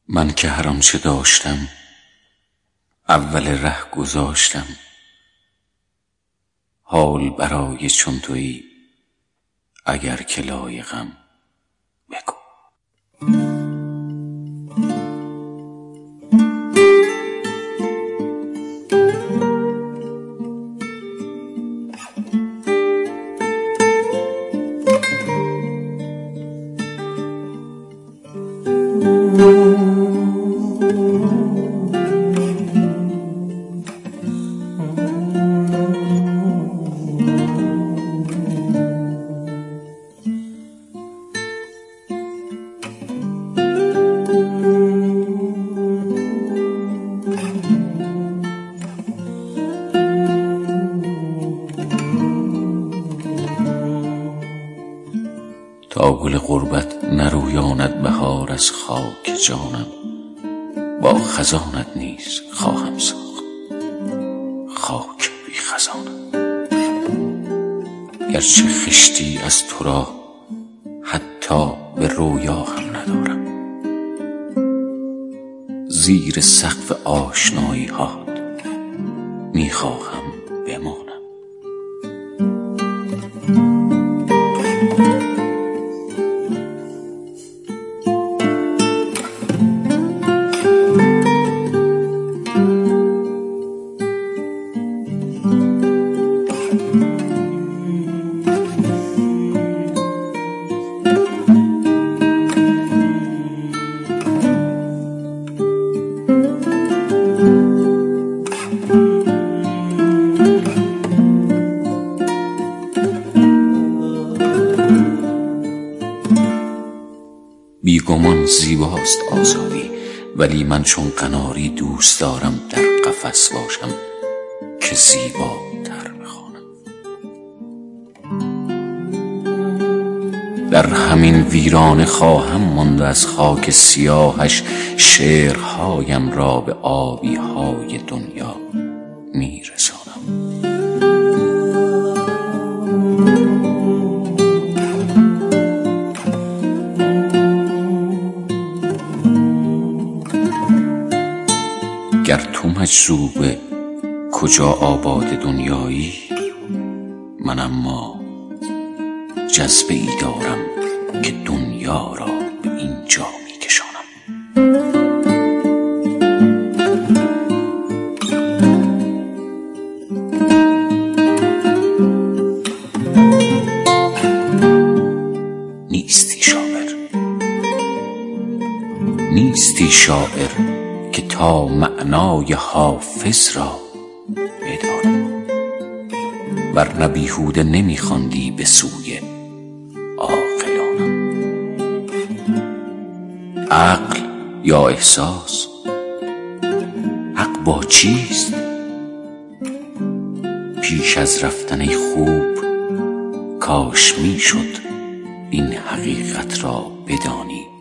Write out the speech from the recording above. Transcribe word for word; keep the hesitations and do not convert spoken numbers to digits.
من که هر آنچه داشتم اول ره گذاشتم، حال برای چون تویی اگر که لایقم بگو. تا گل غربت نرویاند بهار از خاک جانم، با خزانت نیز خواهم ساخت خاک بی خزانم. گرچه خشتی از تو را حتی به رویا هم ندارم، زیر سقف آشنایی هات می خواهم بمانم. بیگمان زیباست آزادی، ولی من چون قناری دوست دارم در قفس باشم که زیباتر بخوانم. در همین ویرانه خواهم ماند از خاک سیاهش، شعرهایم را به آبی های دنیا می رسانم. گر تو مجذوب کجا آباد دنیایی، من اما جذبه ای دارم که دنیا را به اینجا می کشانم. نیستی شاعر، نیستی شاعر که تا معنای حافظ را بدانی، ورنه بیهوده نمی خواندی به سوی عاقلانم. عقل یا احساس؟ حق با چیست؟ پیش از رفتن خوب کاش می شد این حقیقت را بدانی